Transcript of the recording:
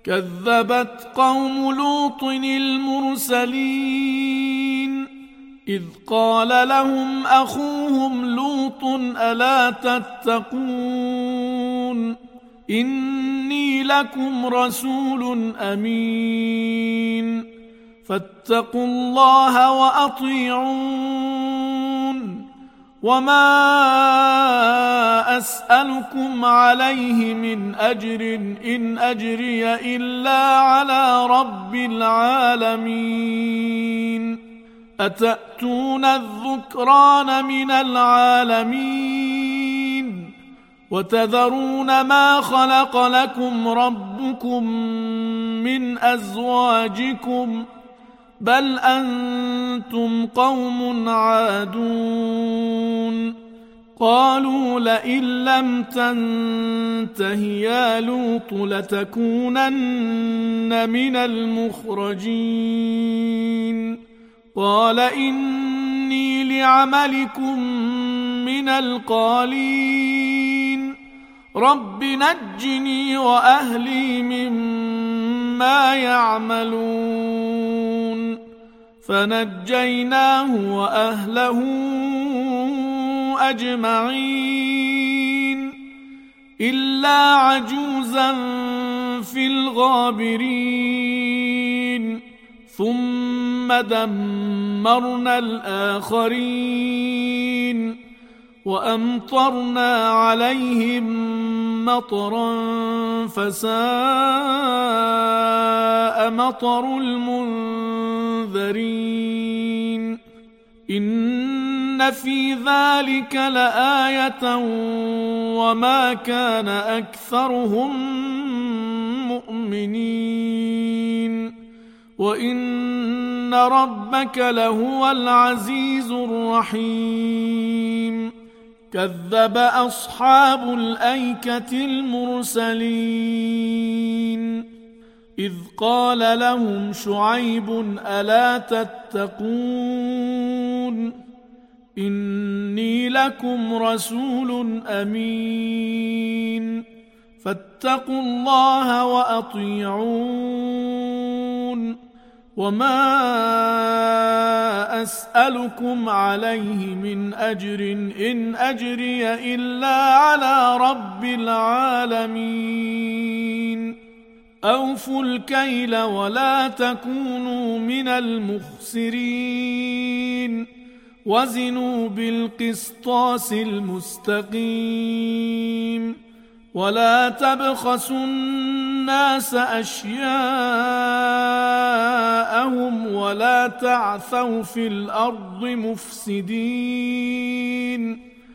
كذبت قوم لوط المرسلين إذ قال لهم أخوهم لوط ألا تتقون إني لكم رسول أمين فاتقوا الله وأطيعون وما أسألكم عليه من أجر إن أجري إلا على رب العالمين أتأتون الذكران من العالمين وتذرون ما خلق لكم ربكم من أزواجكم بل أنتم قوم عادون قالوا لئن لم تنته يا لوط لتكونن من المخرجين قال إني لعملكم من القالين رب نجني وأهلي مما يعملون فنجيناه وأهله أجمعين إلا عجوزا في الغابرين ثم دمرنا الآخرين وأمطرنا عليهم مطرا فساء مطر المنذرين إن في ذلك لآية وما كان أكثرهم مؤمنين وإن ربك لهو العزيز الرحيم كذب أصحاب الأيكة المرسلين إذ قال لهم شعيب ألا تتقون إني لكم رسول أمين فاتقوا الله وأطيعون وما أسألكم عليه من أجر إن أجري إلا على رب العالمين أوفوا الكيل ولا تكونوا من المخسرين وزنوا بالقسطاس المستقيم ولا تبخسوا الناس أشياءهم ولا تعثوا في الأرض مفسدين